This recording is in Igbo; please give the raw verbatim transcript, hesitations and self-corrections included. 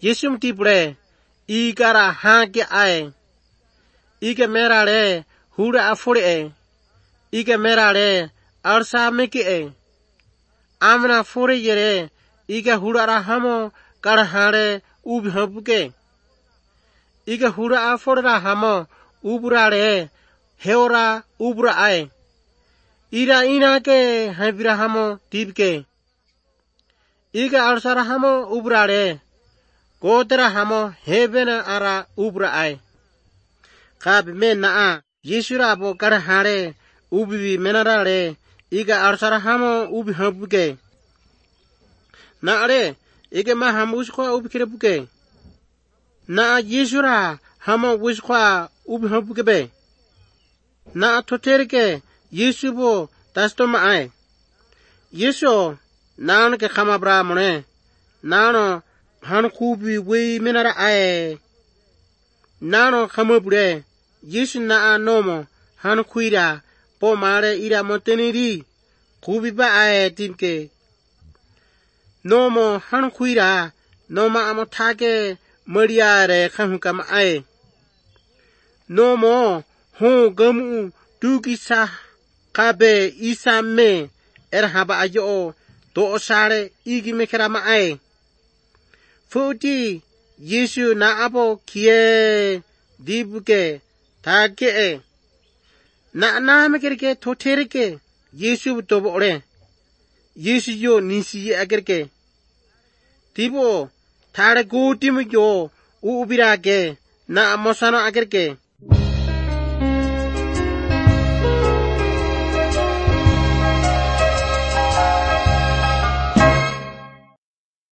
예수 띠브레 이가라 하게 아에 이게 메라레 후라 아포레 이게 메라레 알사메케 아무나 포레예레 이게 후라라 하모 까라하레 우비허부게 이게 후라 아포레라 하모 우브라레 헤오라 우브라 아에 이라 이나게 하비라 하모 딥게 이게 알사라 하모 우브라레 고드라 하모 헤베나 아라 우브라 아에 가비메 나아 예수라보 까라하레 우비비 메나라레 이게 알사라 하모 우비허부게 나아레 이게 마 하무스과 우비키레부게 나 예수라 하모 위스과 우비허부게베 나 토테르게 예수보 다스토마 아에 예수 나는 게 카마브라 모네 나노 한 쿠비 웨이 메나라 아에 나노 카마브레 예수 나 노모 한 쿠이라 보 마레 이라 모테니리 쿠비바 아에 팀게 노모 한 쿠이라 노마 아모 타게 머리아레 칸후까마 아에 노모 호 거무 두기사 kabe isame er haba ayo do sare igi mekerama ai futi yesu na abo kie dibuke take na na mekerke thoterke yesu to bore yesu yo nisi agerke dibo thare go timu yo ubirake na mosano agerke